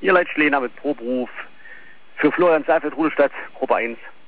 Ihr Leitschlehner mit Proberuf für Florian Seifert, Rudelstadt, Gruppe 1.